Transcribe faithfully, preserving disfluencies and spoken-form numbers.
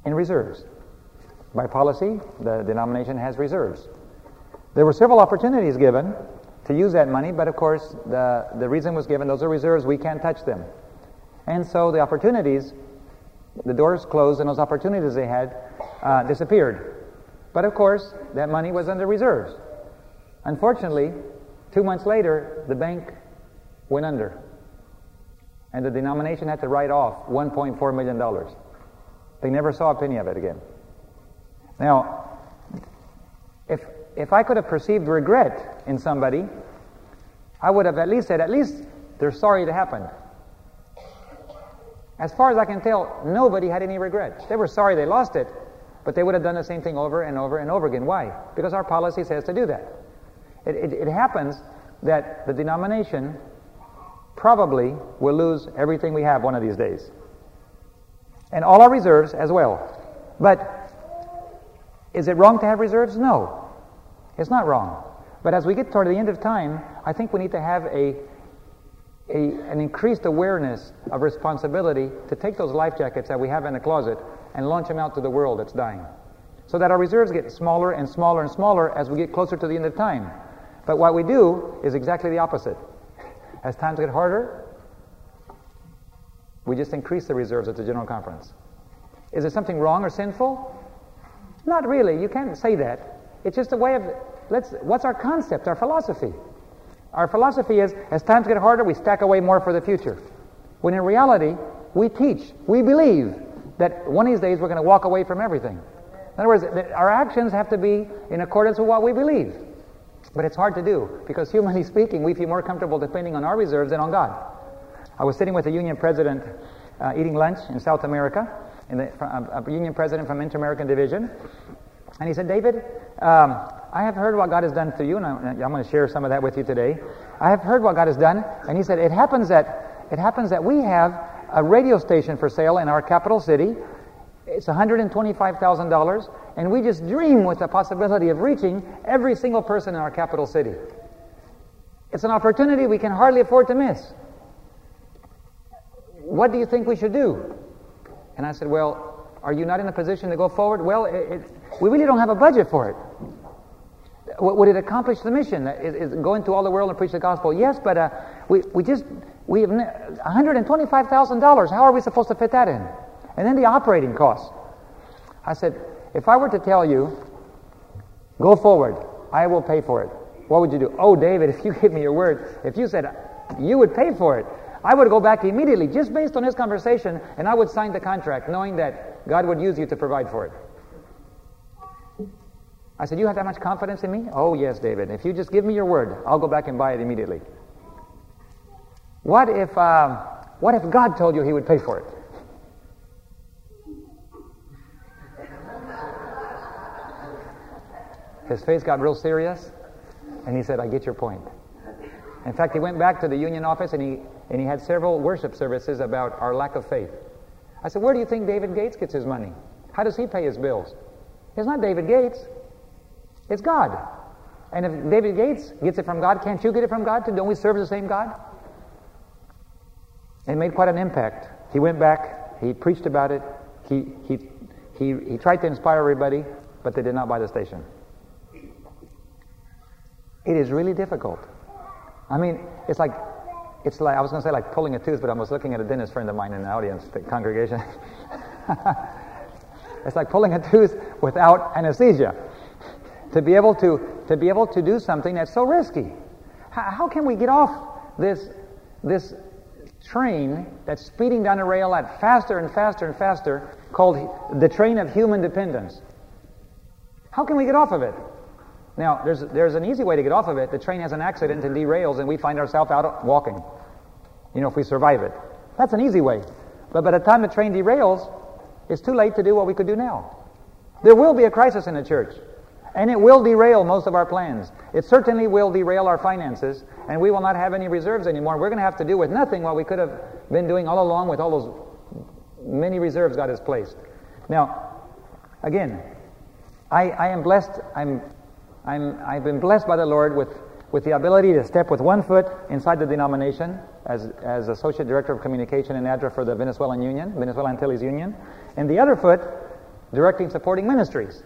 in reserves. By policy, the denomination has reserves. There were several opportunities given to use that money, but of course the, the reason was given, those are reserves, we can't touch them. And so the opportunities, the doors closed and those opportunities they had uh, disappeared. But of course, that money was under reserves. Unfortunately, two months later, the bank went under. And the denomination had to write off one point four million dollars. They never saw a penny of it again. Now, if if I could have perceived regret in somebody, I would have at least said, at least they're sorry it happened. As far as I can tell, nobody had any regret. They were sorry they lost it, but they would have done the same thing over and over and over again. Why? Because our policy says to do that. It, it, it happens that the denomination probably will lose everything we have one of these days. And all our reserves as well. But is it wrong to have reserves? No. It's not wrong. But as we get toward the end of time, I think we need to have a, a an increased awareness of responsibility to take those life jackets that we have in the closet and launch them out to the world that's dying. So that our reserves get smaller and smaller and smaller as we get closer to the end of time. But what we do is exactly the opposite. As times get harder, we just increase the reserves at the General Conference. Is there something wrong or sinful? Not really. You can't say that. It's just a way of, let's, what's our concept, our philosophy? Our philosophy is, as times get harder, we stack away more for the future. When in reality, we teach, we believe that one of these days we're going to walk away from everything. In other words, our actions have to be in accordance with what we believe. But it's hard to do, because humanly speaking, we feel more comfortable depending on our reserves than on God. I was sitting with a union president uh, eating lunch in South America, in the, a, a union president from Inter-American Division, and he said, David, um, I have heard what God has done to you, and I'm, I'm going to share some of that with you today. I have heard what God has done, and he said, it happens that it happens that we have a radio station for sale in our capital city. It's one hundred twenty-five thousand dollars, and we just dream with the possibility of reaching every single person in our capital city. It's an opportunity we can hardly afford to miss. What do you think we should do? And I said, well, are you not in a position to go forward? Well, it, it, we really don't have a budget for it. W- would it accomplish the mission? Is, is go into all the world and preach the gospel? Yes, but uh, we, we just, we have one hundred twenty-five thousand dollars. How are we supposed to fit that in? And then the operating costs. I said, if I were to tell you, go forward, I will pay for it, what would you do? Oh, David, if you give me your word, if you said you would pay for it, I would go back immediately, just based on this conversation, and I would sign the contract, knowing that God would use you to provide for it. I said, you have that much confidence in me? Oh, yes, David. If you just give me your word, I'll go back and buy it immediately. What if, uh, what if God told you He would pay for it? His face got real serious, and he said, I get your point. In fact, he went back to the union office, and he and he had several worship services about our lack of faith. I said, where do you think David Gates gets his money? How does he pay his bills? It's not David Gates. It's God. And if David Gates gets it from God, can't you get it from God too? Don't we serve the same God? It made quite an impact. He went back, he preached about it, he he he, he tried to inspire everybody, but they did not buy the station. It is really difficult. I mean, it's like, it's like, I was going to say like pulling a tooth, but I was looking at a dentist friend of mine in the audience, the congregation. It's like pulling a tooth without anesthesia. To be able to, to be able to do something that's so risky. How, how can we get off this, this train that's speeding down a rail at faster and faster and faster, called the train of human dependence? How can we get off of it? Now, there's there's an easy way to get off of it. The train has an accident and derails, and we find ourselves out walking. You know, if we survive it. That's an easy way. But by the time the train derails, it's too late to do what we could do now. There will be a crisis in the church, and it will derail most of our plans. It certainly will derail our finances, and we will not have any reserves anymore. We're going to have to do with nothing what we could have been doing all along with all those many reserves God has placed. Now, again, I, I am blessed. I'm I'm, I've been blessed by the Lord with, with the ability to step with one foot inside the denomination as, as Associate Director of Communication and Adra for the Venezuelan Union, Venezuela Antilles Union, and the other foot directing, supporting ministries.